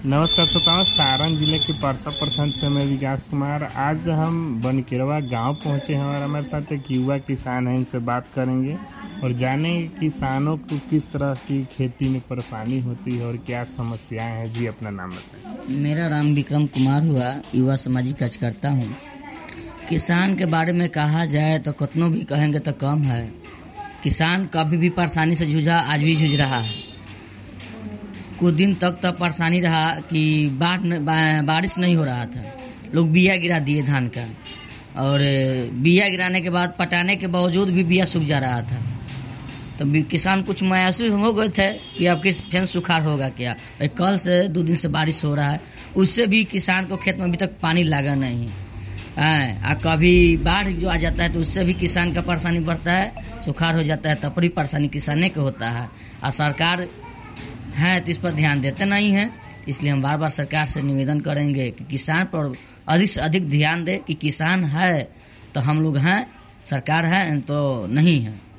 नमस्कार श्रोताओं, सारण जिले के परसा प्रखंड से मैं विकास कुमार। आज हम बनकेरवा गांव पहुंचे हैं और हमारे साथ एक युवा किसान हैं, इनसे बात करेंगे और जानेंगे किसानों को किस तरह की खेती में परेशानी होती है और क्या समस्याएं हैं। जी, अपना नाम बताएं। मेरा नाम विक्रम कुमार हुआ, युवा सामाजिक कार्यकर्ता हूँ। किसान के बारे में कहा जाए तो कितनों भी कहेंगे तो कम है। किसान कभी भी परेशानी से जूझा, आज भी जूझ रहा है। कुछ दिन तक तो परेशानी रहा कि बारिश नहीं हो रहा था। लोग बिया गिरा दिए धान का, और बिया गिराने के बाद पटाने के बावजूद भी बिया सूख जा रहा था। तो किसान कुछ मायूसी हो गए थे कि अब किस फिर सुखाड़ होगा क्या। कल से 2 दिन से बारिश हो रहा है, उससे भी किसान को खेत में अभी तक पानी लगा नहीं है। कभी बाढ़ जो आ जाता है तो उससे भी किसान का परेशानी बढ़ता है, सुखाड़ हो जाता है, तब भी परेशानी किसाने को होता है। और सरकार है तो इस पर ध्यान देते नहीं है। इसलिए हम बार बार सरकार से निवेदन करेंगे कि किसान पर अधिक से अधिक ध्यान दे कि किसान है तो हम लोग हैं, सरकार है तो नहीं है।